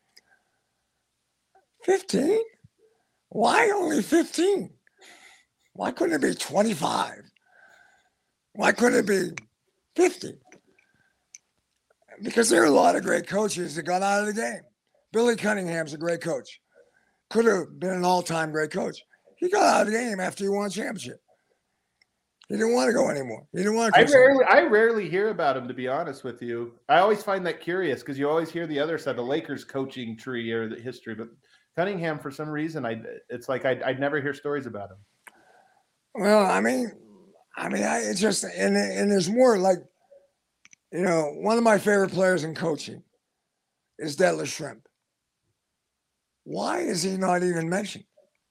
[SPEAKER 6] 15? Why only 15? Why couldn't it be 25? Why couldn't it be 50? Because there are a lot of great coaches that got out of the game. Billy Cunningham's a great coach. Could have been an all-time great coach. He got out of the game after he won a championship. He didn't want to go anymore. He didn't want to.
[SPEAKER 5] I rarely hear about him, to be honest with you. I always find that curious because you always hear the other side, the Lakers coaching tree or the history. But Cunningham, for some reason, it's like I'd never hear stories about him.
[SPEAKER 6] Well, it's just and there's more. Like, one of my favorite players in coaching is Detlef Schrempf. Why is he not even mentioned?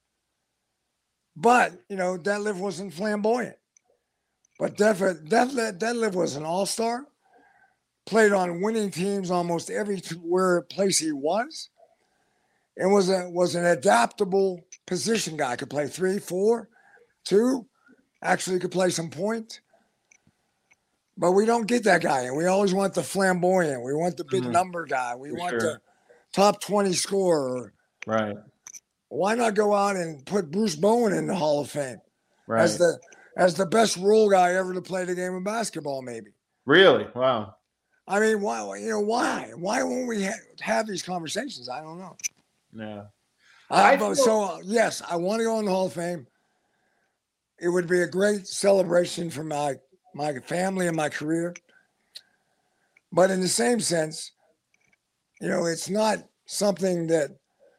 [SPEAKER 6] But Detlef wasn't flamboyant. But Detlef was an all-star, played on winning teams almost everywhere place he was, and was an adaptable position guy. Could play 3, 4, 2, actually could play some point. But we don't get that guy, and we always want the flamboyant. We want the big number guy. We want the top 20 scorer.
[SPEAKER 5] Right.
[SPEAKER 6] Why not go out and put Bruce Bowen in the Hall of Fame as the best role guy ever to play the game of basketball? Maybe.
[SPEAKER 5] Really? Wow.
[SPEAKER 6] I mean, why? Why won't we have these conversations? I don't know.
[SPEAKER 5] Yeah.
[SPEAKER 6] Yes, I want to go in the Hall of Fame. It would be a great celebration for my family and my career. But in the same sense, it's not something that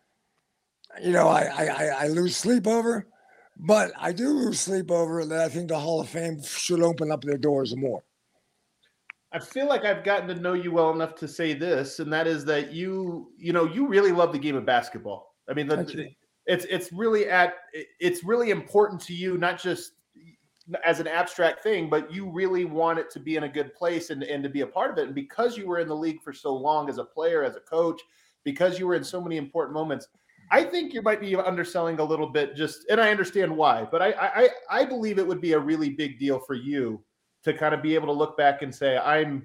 [SPEAKER 6] I lose sleep over, but I do lose sleep over that I think the Hall of Fame should open up their doors more.
[SPEAKER 5] I feel like I've gotten to know you well enough to say this, and that is that you really love the game of basketball. I mean, it's really important to you, not just as an abstract thing, but you really want it to be in a good place and to be a part of it. And because you were in the league for so long as a player, as a coach, because you were in so many important moments, I think you might be underselling a little bit and I understand why, but I believe it would be a really big deal for you to kind of be able to look back and say, I'm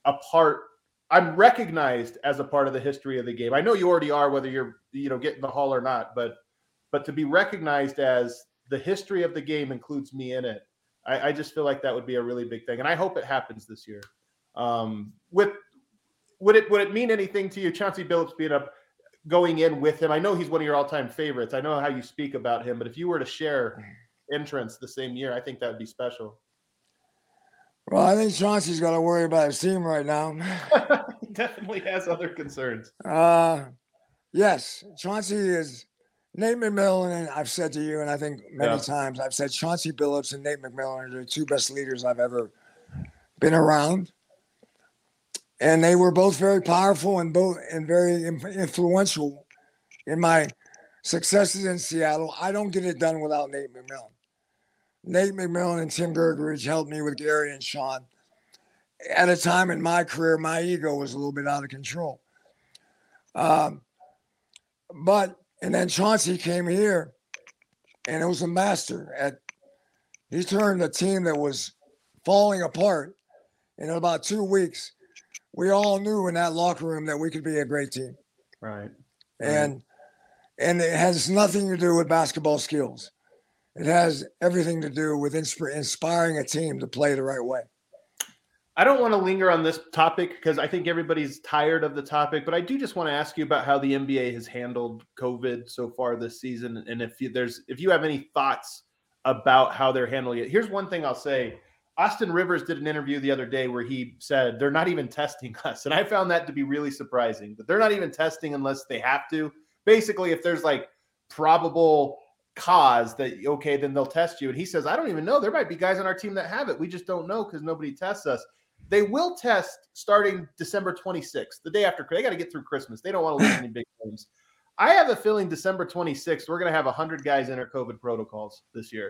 [SPEAKER 5] recognized as a part of the history of the game. I know you already are, whether you're, getting the Hall or not, but to be recognized as the history of the game includes me in it. I just feel like that would be a really big thing. And I hope it happens this year. Would it mean anything to you, Chauncey Billups going in with him? I know he's one of your all-time favorites. I know how you speak about him, but if you were to share entrance the same year, I think that would be special.
[SPEAKER 6] Well, I think Chauncey's got to worry about his team right now.
[SPEAKER 5] He definitely has other concerns.
[SPEAKER 6] Yes, Chauncey is Nate McMillan, and I've said to you, and I think many times, I've said Chauncey Billups and Nate McMillan are the two best leaders I've ever been around. And they were both very powerful and very influential in my successes in Seattle. I don't get it done without Nate McMillan. Nate McMillan and Tim Gergeridge helped me with Gary and Sean. At a time in my career, my ego was a little bit out of control. And then Chauncey came here, and it was a master. He turned a team that was falling apart. And in about 2 weeks, we all knew in that locker room that we could be a great team.
[SPEAKER 5] Right.
[SPEAKER 6] And And it has nothing to do with basketball skills. It has everything to do with inspiring a team to play the right way.
[SPEAKER 5] I don't want to linger on this topic because I think everybody's tired of the topic, but I do just want to ask you about how the NBA has handled COVID so far this season. And if you have any thoughts about how they're handling it. Here's one thing I'll say. Austin Rivers did an interview the other day where he said they're not even testing us. And I found that to be really surprising, that they're not even testing unless they have to. Basically, if there's like probable cause that, okay, then they'll test you. And he says, I don't even know. There might be guys on our team that have it. We just don't know because nobody tests us. They will test starting December 26th, the day after. They got to get through Christmas. They don't want to lose any big games. I have a feeling December 26th, we're going to have 100 guys enter COVID protocols this year.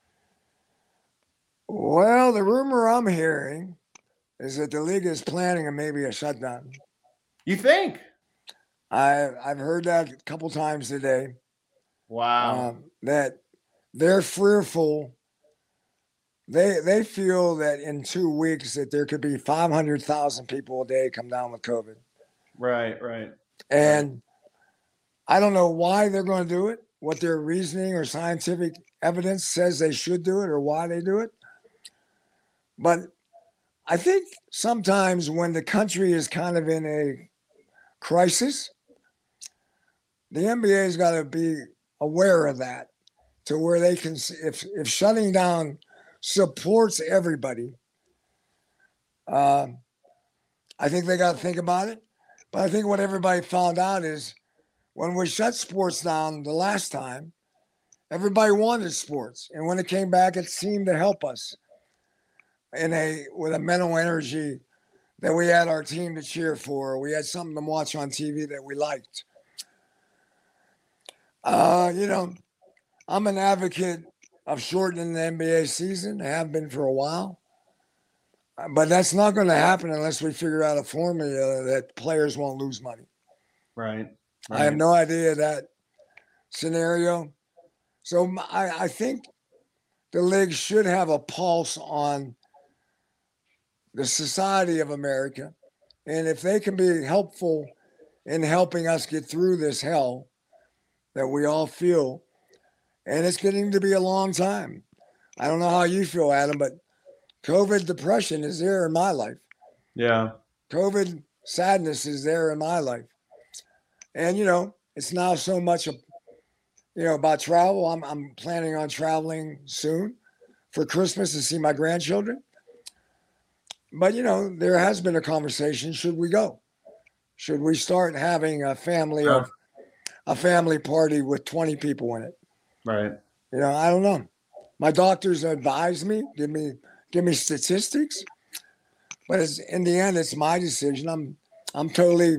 [SPEAKER 6] Well, the rumor I'm hearing is that the league is planning maybe a shutdown.
[SPEAKER 5] You think?
[SPEAKER 6] I've heard that a couple times today.
[SPEAKER 5] Wow.
[SPEAKER 6] That they're fearful. They feel that in 2 weeks that there could be 500,000 people a day come down with COVID.
[SPEAKER 5] Right.
[SPEAKER 6] And I don't know why they're going to do it, what their reasoning or scientific evidence says they should do it or why they do it. But I think sometimes when the country is kind of in a crisis, the NBA's got to be aware of that to where they can, if shutting down supports everybody, I think they got to think about it. But I think what everybody found out is when we shut sports down the last time, everybody wanted sports. And when it came back, it seemed to help us with a mental energy that we had our team to cheer for. We had something to watch on TV that we liked. I'm an advocate of shortening the NBA season. I have been for a while. But that's not going to happen unless we figure out a formula that players won't lose money.
[SPEAKER 5] Right.
[SPEAKER 6] I have no idea that scenario. So I think the league should have a pulse on the society of America. And if they can be helpful in helping us get through this hell that we all feel, and it's getting to be a long time. I don't know how you feel, Adam, but COVID depression is there in my life.
[SPEAKER 5] Yeah.
[SPEAKER 6] COVID sadness is there in my life. And, it's now so much, about travel. I'm planning on traveling soon for Christmas to see my grandchildren. But, there has been a conversation. Should we go? Should we start having a family party with 20 people in it?
[SPEAKER 5] Right.
[SPEAKER 6] I don't know. My doctors advise me, give me statistics, but in the end, it's my decision. I'm totally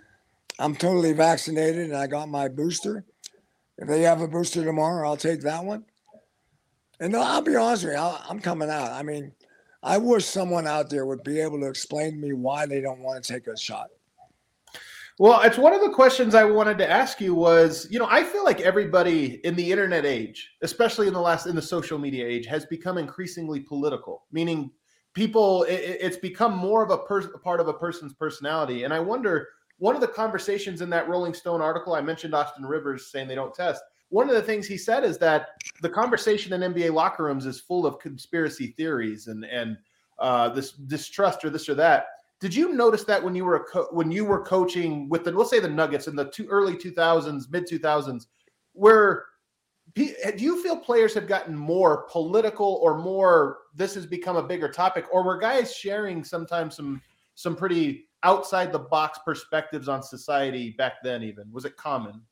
[SPEAKER 6] vaccinated, and I got my booster. If they have a booster tomorrow, I'll take that one. And I'll be honest with you, I'm coming out. I mean, I wish someone out there would be able to explain to me why they don't want to take a shot.
[SPEAKER 5] Well, it's one of the questions I wanted to ask you was, I feel like everybody in the internet age, especially in the social media age, has become increasingly political, meaning people, it's become more of a part of a person's personality. And I wonder, one of the conversations in that Rolling Stone article, I mentioned Austin Rivers saying they don't test. One of the things he said is that the conversation in NBA locker rooms is full of conspiracy theories and this distrust or this or that. Did you notice that when you were coaching with let's say the Nuggets in the early 2000s, mid 2000s, where do you feel players have gotten more political or more? This has become a bigger topic, or were guys sharing sometimes some pretty outside the box perspectives on society back then? Even was it common?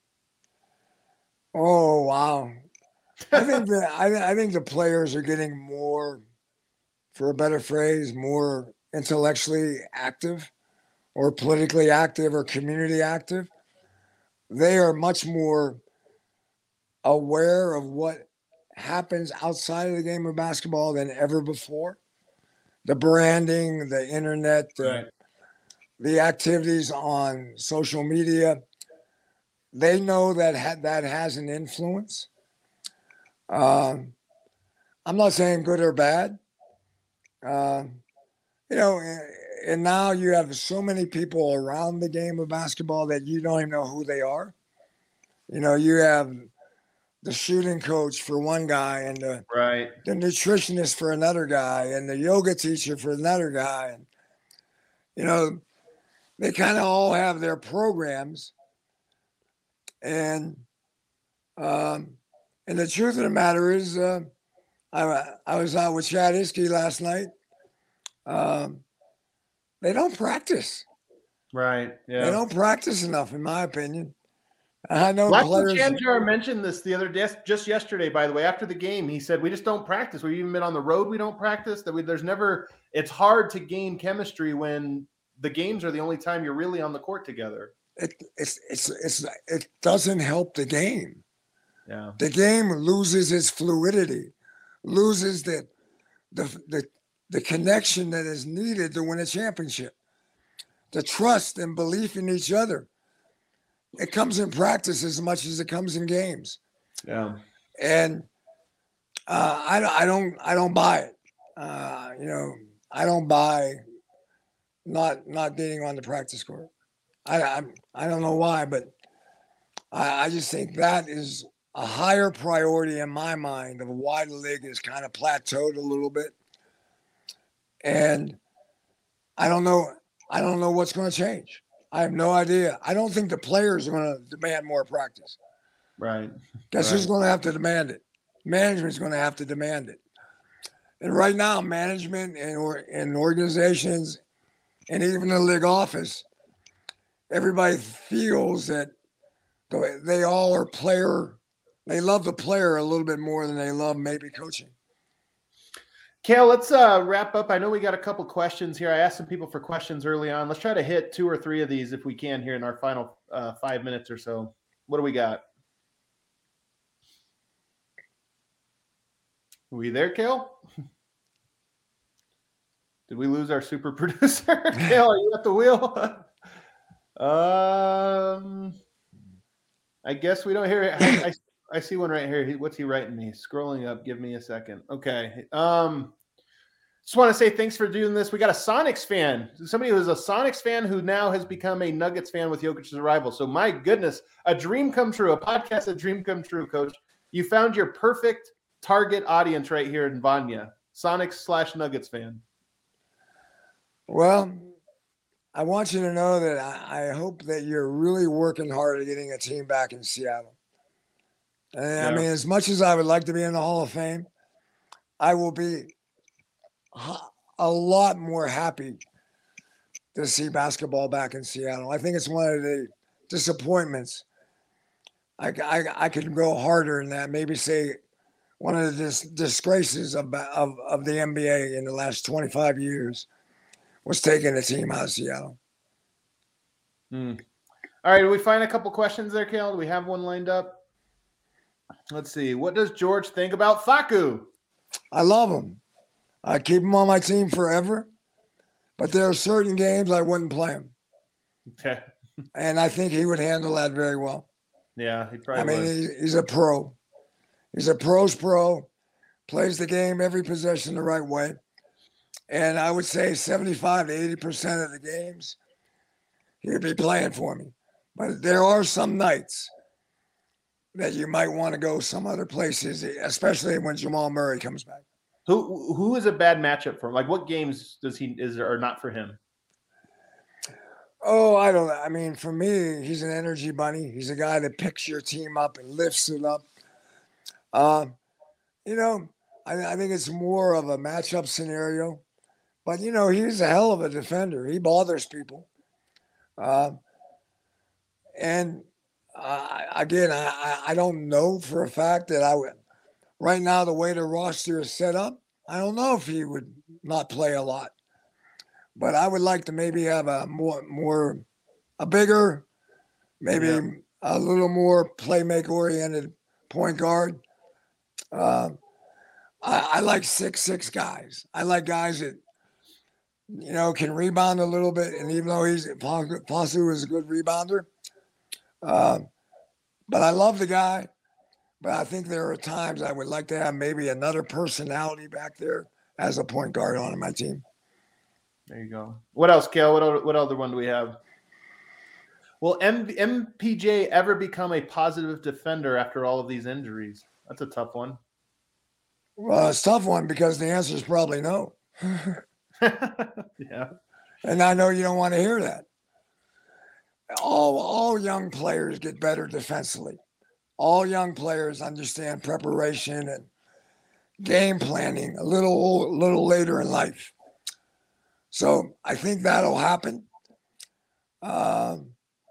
[SPEAKER 6] Oh wow! I think the players are getting more, for a better phrase, more intellectually active or politically active or community active. They are much more aware of what happens outside of the game of basketball than ever before. The branding, the internet, the activities on social media, they know that that has an influence. I'm not saying good or bad. And now you have so many people around the game of basketball that you don't even know who they are. You have the shooting coach for one guy and the nutritionist for another guy and the yoga teacher for another guy. And, they kind of all have their programs. And the truth of the matter is, I was out with Chad Iskey last night. They don't practice.
[SPEAKER 5] Right. Yeah.
[SPEAKER 6] They don't practice enough, in my opinion. I know
[SPEAKER 5] players. Chanjar mentioned this the other day, just yesterday, by the way, after the game. He said, we just don't practice. We've even been on the road. We don't practice. It's hard to gain chemistry when the games are the only time you're really on the court together.
[SPEAKER 6] It doesn't help the game.
[SPEAKER 5] Yeah.
[SPEAKER 6] The game loses its fluidity, loses the connection that is needed to win a championship. The trust and belief in each other. It comes in practice as much as it comes in games.
[SPEAKER 5] Yeah.
[SPEAKER 6] And I don't buy it. I don't buy not getting on the practice court. I don't know why, but I just think that is a higher priority in my mind of why the league is kind of plateaued a little bit. And I don't know what's going to change. I have no idea. I don't think the players are going to demand more practice.
[SPEAKER 5] Right.
[SPEAKER 6] Guess who's going to have to demand it? Management's going to have to demand it. And right now, management and organizations and even the league office, everybody feels that they all are player. They love the player a little bit more than they love maybe coaching.
[SPEAKER 5] Cale, let's wrap up. I know we got a couple questions here. I asked some people for questions early on. Let's try to hit 2 or 3 of these if we can here in our final 5 minutes or so. What do we got? Are we there, Cale? Did we lose our super producer? Cale, are you at the wheel? I guess we don't hear it. I see one right here. What's he writing me? Scrolling up. Give me a second. Okay. Just want to say thanks for doing this. We got a Sonics fan. Somebody who is a Sonics fan who now has become a Nuggets fan with Jokic's arrival. So my goodness, a dream come true. A podcast, a dream come true, Coach. You found your perfect target audience right here in Vanya. Sonics/Nuggets fan.
[SPEAKER 6] Well, I want you to know that I hope that you're really working hard at getting a team back in Seattle. And yeah. I mean, as much as I would like to be in the Hall of Fame, I will be a lot more happy to see basketball back in Seattle. I think it's one of the disappointments. I could go harder than that. Maybe say one of the disgraces of the NBA in the last 25 years was taking a team out of Seattle.
[SPEAKER 5] All right, did we find a couple questions there, Cale? Do we have one lined up? Let's see. What does George think about Facu?
[SPEAKER 6] I love him. I keep him on my team forever, but there are certain games I wouldn't play him.
[SPEAKER 5] Okay.
[SPEAKER 6] And I think he would handle that very well.
[SPEAKER 5] Yeah, he probably would.
[SPEAKER 6] He's a pro. He's a pro's pro, plays the game every possession the right way. And I would say 75 to 80% of the games, he'd be playing for me. But there are some nights that you might want to go some other places, especially when Jamal Murray comes back.
[SPEAKER 5] Who is a bad matchup for him? Like, what games is there or not for him?
[SPEAKER 6] Oh, I don't know. I mean, for me, he's an energy bunny. He's a guy that picks your team up and lifts it up. I think it's more of a matchup scenario. But, he's a hell of a defender. He bothers people. Again, I don't know for a fact that I would. Right now, the way the roster is set up, I don't know if he would not play a lot. But I would like to maybe have a bigger, maybe a little more playmaker-oriented point guard. I like 6'6" guys. I like guys that, can rebound a little bit. And even though Facu is a good rebounder, but I love the guy. But I think there are times I would like to have maybe another personality back there as a point guard on my team.
[SPEAKER 5] There you go. What else, Cale? What other one do we have? Will MPJ ever become a positive defender after all of these injuries? That's a tough one.
[SPEAKER 6] Well, it's a tough one because the answer is probably no.
[SPEAKER 5] Yeah.
[SPEAKER 6] And I know you don't want to hear that. All young players get better defensively. All young players understand preparation and game planning a little later in life. So I think that'll happen. But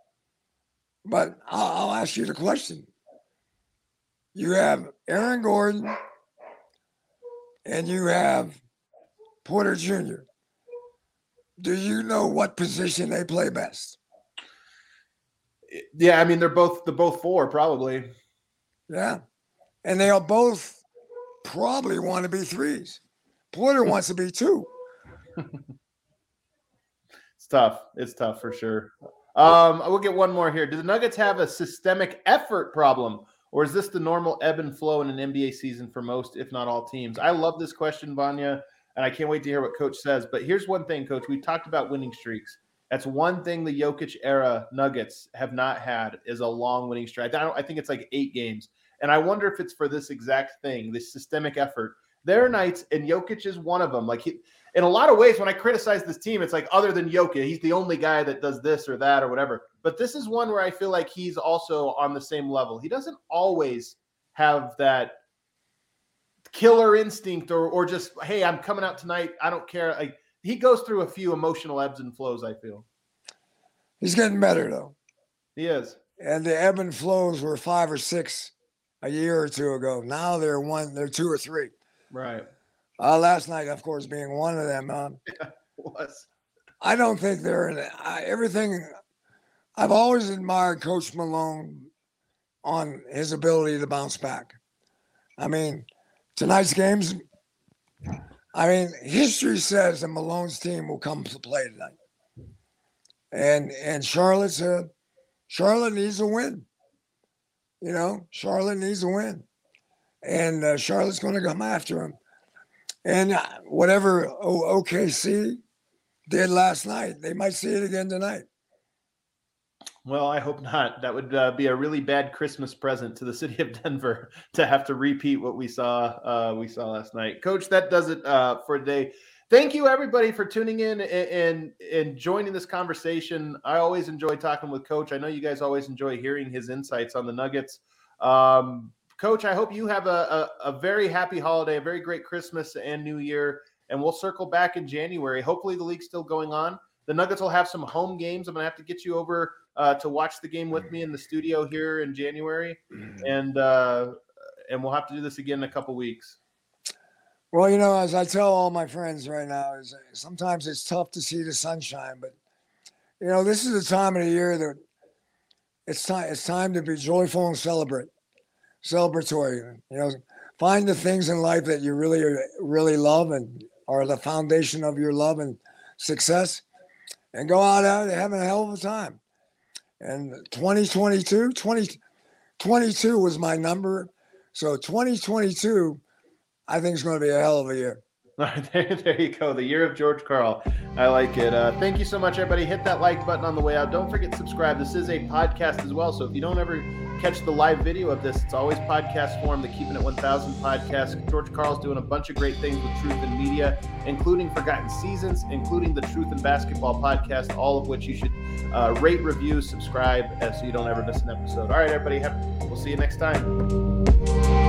[SPEAKER 6] I'll ask you the question. You have Aaron Gordon and you have Porter Jr. Do you know what position they play best?
[SPEAKER 5] Yeah, I mean they're both four probably.
[SPEAKER 6] Yeah, and they'll both probably want to be threes. Porter wants to be two.
[SPEAKER 5] It's tough for sure. We'll get one more here. Do the Nuggets have a systemic effort problem, or is this the normal ebb and flow in an NBA season for most, if not all teams? I love this question, Vanya, and I can't wait to hear what Coach says. But here's one thing, Coach. We talked about winning streaks. That's one thing the Jokic era Nuggets have not had is a long winning streak. I think it's like 8 games. And I wonder if it's for this exact thing, this systemic effort. There are nights, and Jokic is one of them. Like in a lot of ways, when I criticize this team, it's like other than Jokic, he's the only guy that does this or that or whatever. But this is one where I feel like he's also on the same level. He doesn't always have that killer instinct or just, hey, I'm coming out tonight. I don't care. Like, he goes through a few emotional ebbs and flows, I feel.
[SPEAKER 6] He's getting better, though.
[SPEAKER 5] He is.
[SPEAKER 6] And the ebb and flows were 5 or 6 a year or two ago. Now they're 2 or 3.
[SPEAKER 5] Right.
[SPEAKER 6] Last night, of course, being one of them.
[SPEAKER 5] Yeah, was.
[SPEAKER 6] I don't think they're in everything. I've always admired Coach Malone on his ability to bounce back. I mean, tonight's games, history says that Malone's team will come to play tonight. And Charlotte needs a win. You know, Charlotte needs a win. And Charlotte's going to come after him. And whatever OKC did last night, they might see it again tonight.
[SPEAKER 5] Well, I hope not. That would be a really bad Christmas present to the city of Denver to have to repeat what we saw last night. Coach, that does it for today. Thank you, everybody, for tuning in and joining this conversation. I always enjoy talking with Coach. I know you guys always enjoy hearing his insights on the Nuggets. Coach, I hope you have a very happy holiday, a very great Christmas and New Year, and we'll circle back in January. Hopefully the league's still going on. The Nuggets will have some home games. I'm going to have to get you over to watch the game with me in the studio here in January, and we'll have to do this again in a couple weeks.
[SPEAKER 6] Well, you know, as I tell all my friends right now, is sometimes it's tough to see the sunshine, but you know, this is the time of the year that it's time to be joyful and celebratory. You know, find the things in life that you really love and are the foundation of your love and success, and go out there having a hell of a time. And 2022 was my number, so 2022. I think it's going to be a hell of a year.
[SPEAKER 5] There you go. The year of George Karl. I like it. Thank you so much, everybody. Hit that like button on the way out. Don't forget to subscribe. This is a podcast as well. So if you don't ever catch the live video of this, it's always podcast form, the Keeping It 1000 podcast. George Karl's doing a bunch of great things with Truth in Media, including Forgotten Seasons, including the Truth in Basketball podcast, all of which you should rate, review, subscribe so you don't ever miss an episode. All right, everybody. We'll see you next time.